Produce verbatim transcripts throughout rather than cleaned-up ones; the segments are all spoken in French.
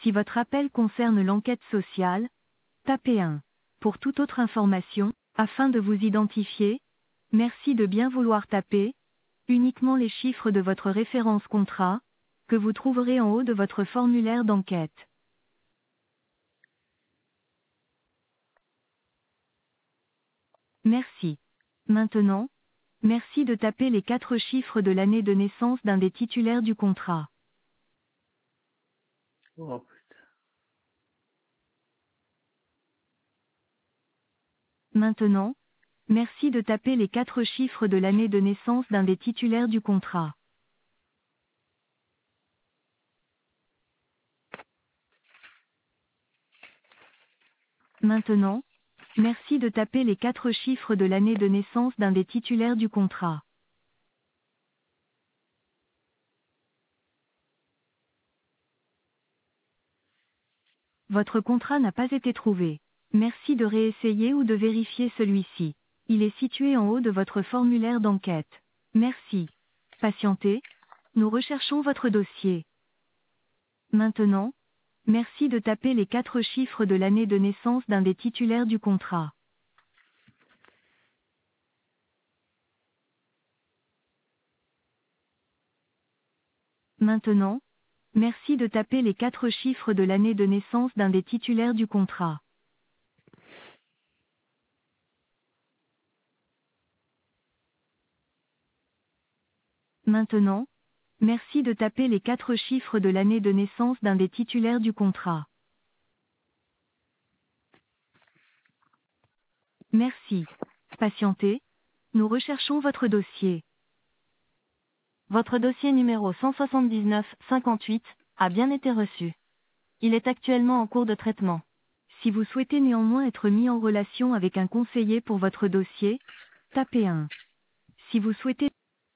Si votre appel concerne l'enquête sociale, tapez un. Pour toute autre information, afin de vous identifier, merci de bien vouloir taper uniquement les chiffres de votre référence contrat, que vous trouverez en haut de votre formulaire d'enquête. Merci. Maintenant, merci de taper les quatre chiffres de l'année de naissance d'un des titulaires du contrat. Oh, Maintenant, merci de taper les quatre chiffres de l'année de naissance d'un des titulaires du contrat. Maintenant, merci de taper les quatre chiffres de l'année de naissance d'un des titulaires du contrat. Votre contrat n'a pas été trouvé. Merci de réessayer ou de vérifier celui-ci. Il est situé en haut de votre formulaire d'enquête. Merci. Patientez. Nous recherchons votre dossier. Maintenant, merci de taper les quatre chiffres de l'année de naissance d'un des titulaires du contrat. Maintenant, merci de taper les quatre chiffres de l'année de naissance d'un des titulaires du contrat. Maintenant, merci de taper les quatre chiffres de l'année de naissance d'un des titulaires du contrat. Merci. Patientez. Nous recherchons votre dossier. Votre dossier numéro cent soixante-dix-neuf cinquante-huit a bien été reçu. Il est actuellement en cours de traitement. Si vous souhaitez néanmoins être mis en relation avec un conseiller pour votre dossier, tapez un. Si vous souhaitez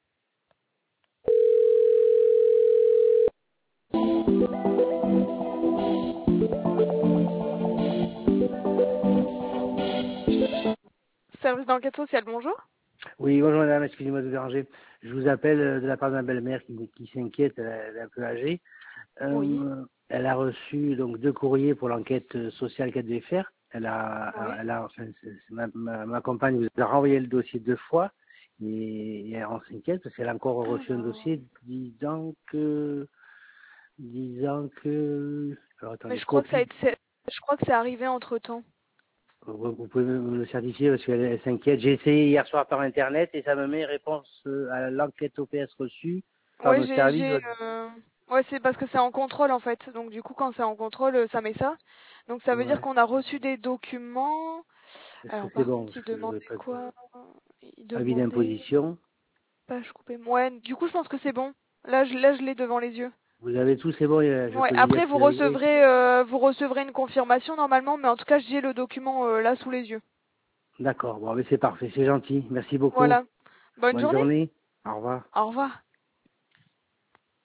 Service d'enquête sociale, bonjour. oui, bonjour madame, excusez-moi de vous déranger. Je vous appelle euh, de la part de ma belle-mère qui, qui s'inquiète, elle, est elle est un peu âgée. Oui, Euh, elle a reçu donc deux courriers pour l'enquête euh, sociale qu'elle devait faire. Elle a, oui. elle a, enfin, c'est- c'est ma, ma, ma compagne vous a renvoyé le dossier deux fois et, et elle s'inquiète parce qu'elle a encore reçu un Alors, dossier disant que, disant que, alors mais attendez, je crois que ça a copie. été, c'est- je crois que c'est arrivé entre-temps. Vous vous pouvez me le certifier parce qu'elle elle s'inquiète. J'ai essayé hier soir par internet et ça me met réponse euh, à l'enquête O P S reçue par Ouais, nos j'ai, services. j'ai, euh, ouais, c'est parce que c'est en contrôle en fait. Donc du coup, quand c'est en contrôle, euh, ça met ça. Donc ça veut dire Ouais. qu'on a reçu des documents. Est-ce que Alors c'est par bon? contre, Parce il que demandait pas de- quoi? Il avis demandait d'imposition. page coupée. Ouais, du coup, je pense que c'est bon. Là, je, là, je l'ai devant les yeux. Vous avez tout, c'est bon, euh, je Ouais. peux lui dire Après, que vous c'est réglé. recevrez, euh, vous recevrez une confirmation normalement, mais en tout cas, j'ai le document euh, là sous les yeux. D'accord, bon, mais c'est parfait, c'est gentil. Merci beaucoup. Voilà. Bonne Bonne journée. journée. Au revoir. Au revoir.